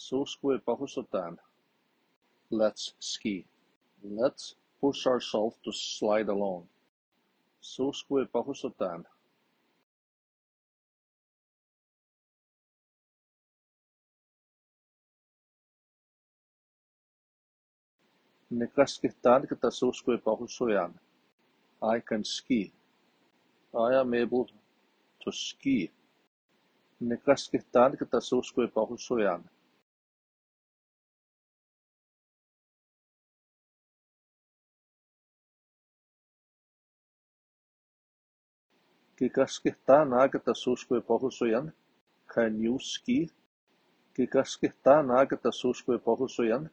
Suskwe pahusutan. Let's ski. Let's push ourselves to slide along. Suskwe pahusutan. Nikaskihtan kita suskwe pahusuyan. I can ski. I am able to ski. Nikaskihtan kita suskwe pahusuyan. Kikaskihtan kita suskwe pahusuyan. Can you ski? Kikaskihtan kita suskwe pahusuyan.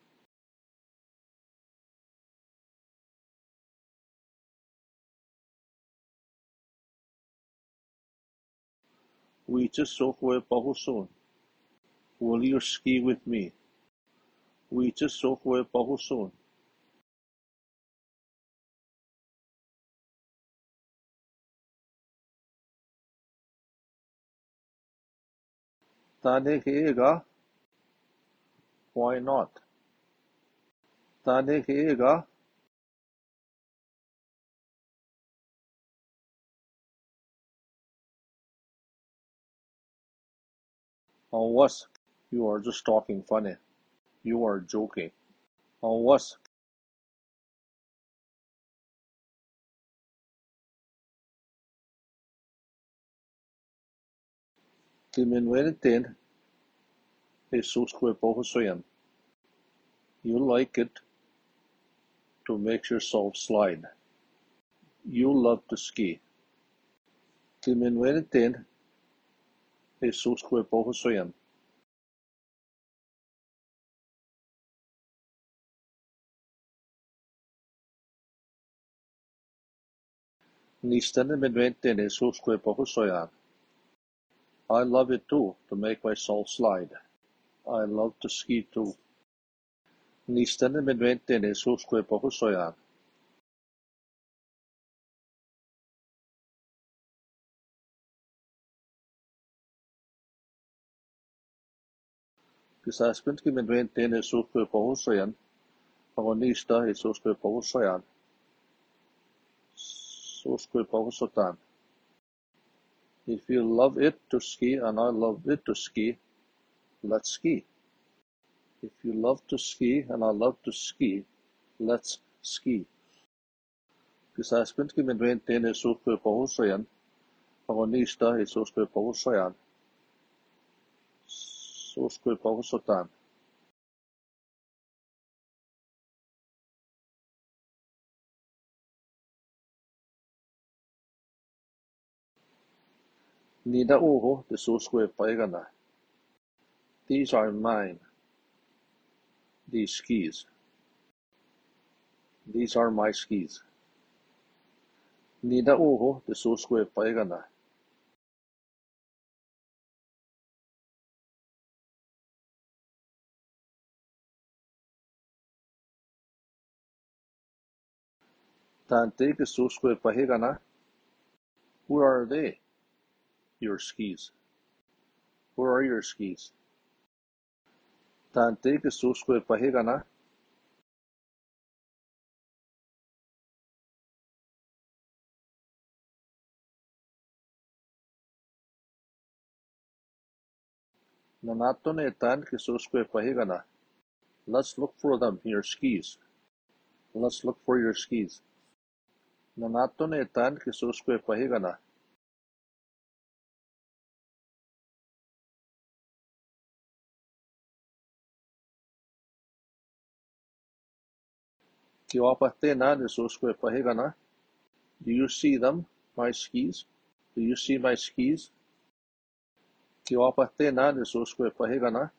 Wiitse sokwe pahusun. Will you ski with me? Wiitse sokwe pahusun. Tane heega? Why not? Tane heega? Awas, you are just talking funny. You are joking. Awas. Timinwenitin Jesuskwe pahusuyan. You like it to make yourself slide. You love to ski. Timinwenitin Jesuskwe pahusuyan. Nistene medventen Jesuskwe pahusuyan. I love it too, to make myself slide. I love to ski too. Nistene medventen Jesuskwe pahusuyan. Kisaspent ki medventen Jesuskwe pahusuyan. Pagonista Jesuskwe pahusuyan. Suskwe pahusutan. If you love it to ski and I love it to ski, let's ski. If you love to ski and I love to ski, let's ski. Kisaspent ki medventen Jesuskwe pahusuyan. Pagonista Jesuskwe pahusuyan. Suskwe pahusutan. Nida uho de suskwe paigana. These are mine. These skis. These are my skis. Nida uho de suskwe paigana. Tante ke suskwe paigana. Who are they? Your skis. Where are your skis? Tante ke suskwe paigana. Nanatone tan ke suskwe paigana. Let's look for them, your skis. Let's look for your skis. Nanatone tan ke suskwe paigana. Kiwapate na de suskwe paigana. Do you see them, my skis? Do you see my skis? Kiwapate na de suskwe paigana.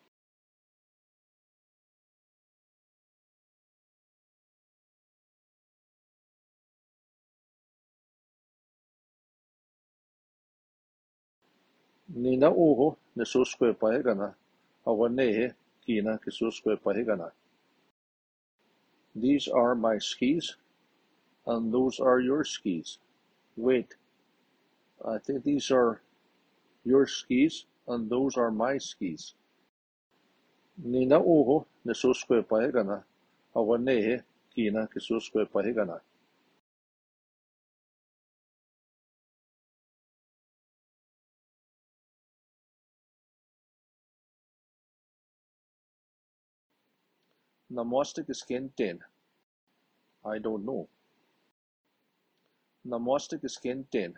Nina uho ne suskwe paigana. Awanehe kina ke suskwe paigana. These are my skis, and those are your skis. Wait, I think these are your skis, and those are my skis. Nina uho ne suskwe pahegana, awanehe kina ke suskwe pahegana. Namaste ke skenten. I don't know. Namaste ke skenten.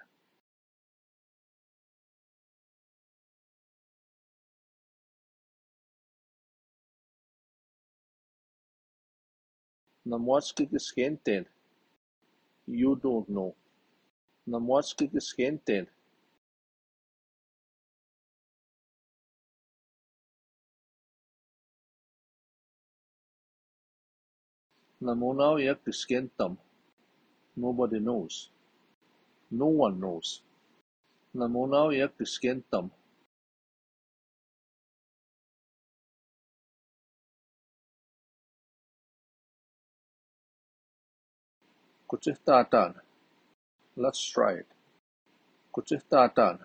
Namaste ke skenten. You don't know. Namaste ke skenten. Namonao yak ke skentam. Nobody knows. No one knows. Namonao yak ke skentam. Kuchihtatan. Let's try it. Kuchihtatan.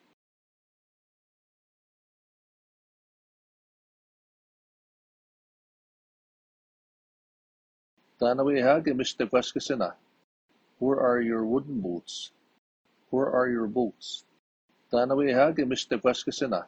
Tanawe ke Mr. Kwaskasina. Where are your wooden boots? Where are your boots? Tanawe ke Mr. Kwaskasina.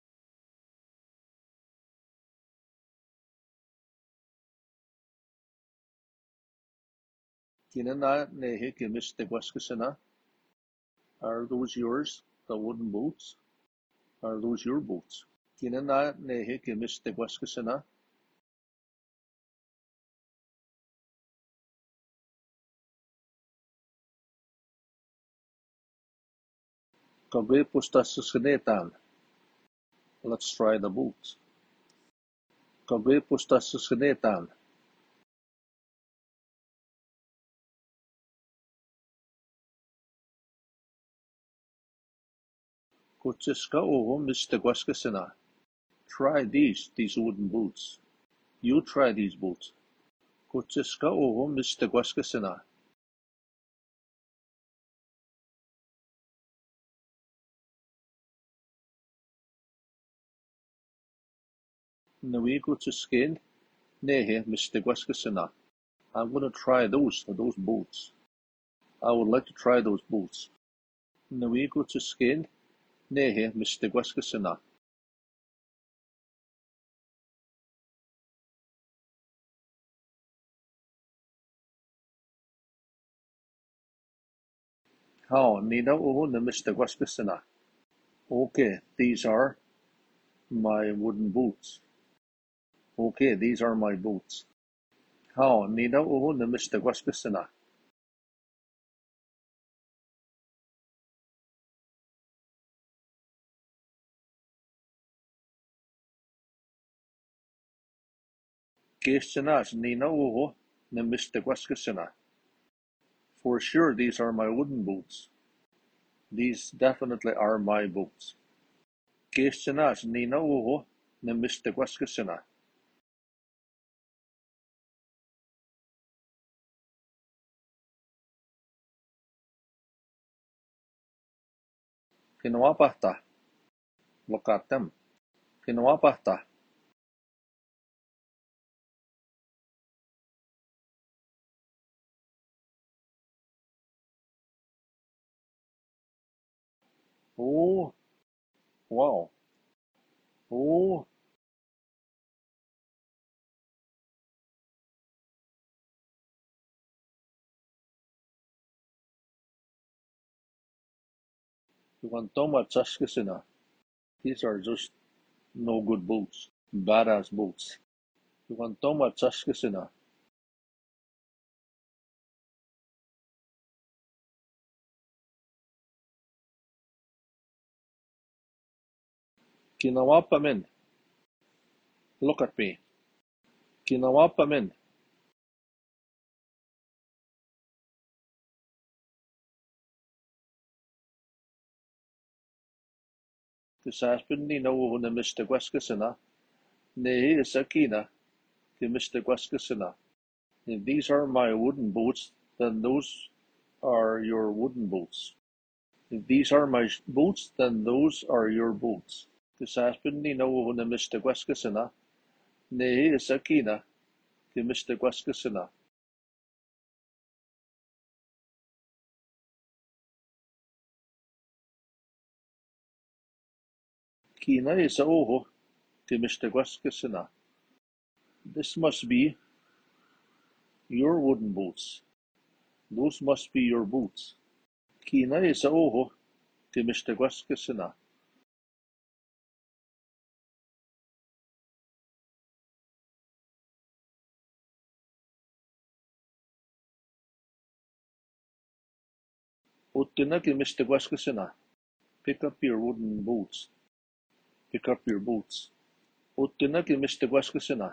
Kinana nehe ke Mr. Kwaskasina. Are those yours? The wooden boots? Are those your boots? Kinana nehe ke Mr. Kwaskasina. Kabe pustasuskenetan. Let's try the boots. Kabe pustasuskenetan. Kuchiska oho Mr. Kwaskasina. Try these wooden boots. You try these boots. Kuchiska oho Mr. Kwaskasina. Nawi kuchisken nehe Mr. Kwaskasina. I'm going to try those boots. I would like to try those boots. Nawi kuchisken nehe Mr. Kwaskasina. How nina oho ne Mr. Kwaskasina. Okay, these are my wooden boots. Okay, these are my boots. How nina oho ne Mr. Kwaskasina. Keshanas nina oho ne Mr. Kwaskasina. For sure, these are my wooden boots. These definitely are my boots. Keshanas nina oho ne Mr. Kwaskasina. Kinwapahta. Look at them. Kinwapahta. Oh, wow. Oh, Toma Chaskasina. These are just no good boots. Badass boots. Toma Chaskasina. Kinawapamin. Look at me. Kinawapamin. Kisaspin ni no na Mr. Kwaskasina. Nehi Sakina. Ki Mr. Kwaskasina. If these are my wooden boots, then those are your wooden boots. If these are my boots, then those are your boots. Kisaspin ni no na Mr. Kwaskasina. Nehi isa kina ki Mr. Guaskasina. Kina isa oho ki Mr. Guaskasina. This must be your wooden boots. Those must be your boots. Kina isa oho ki Mr. Guaskasina. Utina ki Mr. Guaskasina. Pick up your wooden boots. Pick up your boots. Utina ki Mr. Guaskasina.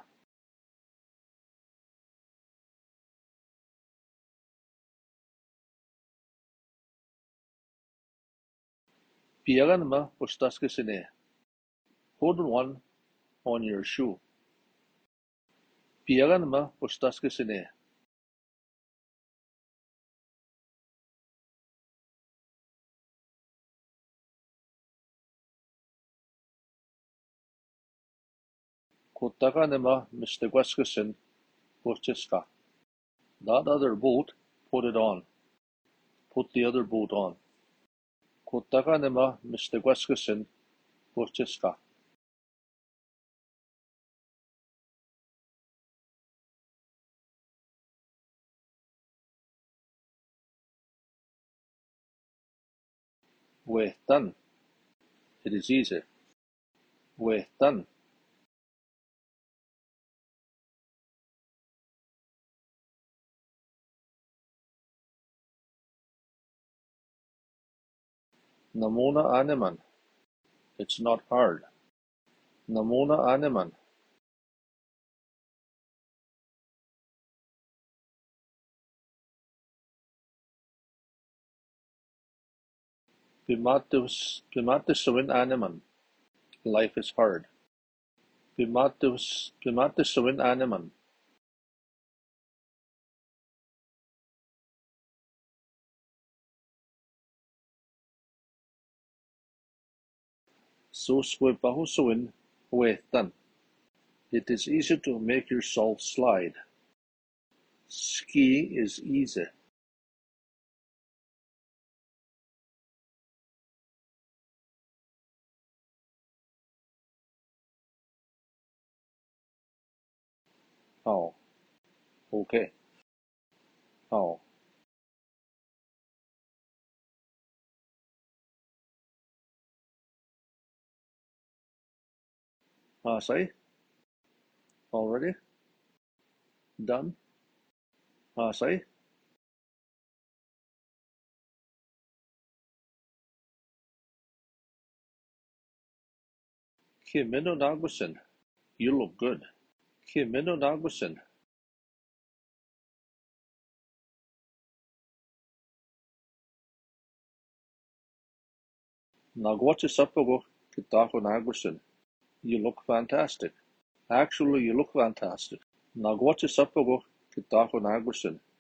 Piagan ma pustaskasine. Hold one on your shoe. Piagan ma pustaskasine. Kotaka nema Mr. Guaskasin Portiska. That other boot, put it on. Put the other boot on. Kotaka nema Mr. Guaskasin Portiska. Wehtan. It is easy. Wehtan. Namona Aneman. It's not hard. Namona Aneman. Pimatisawin Aneman. Life is hard. Pimatisawin Aneman. Suswepahusuin Wehtan. It is easy to make yourself slide. Skiing is easy. Oh, okay. Oh, say? Already? Done? Say? Kimino Nagusin. You look good. Kimino Nagusin. Nagwachi Sapago Kitako Nagusin. You look fantastic. Actually, you look fantastic. Nagwachi Sapago Kitako Nagusin.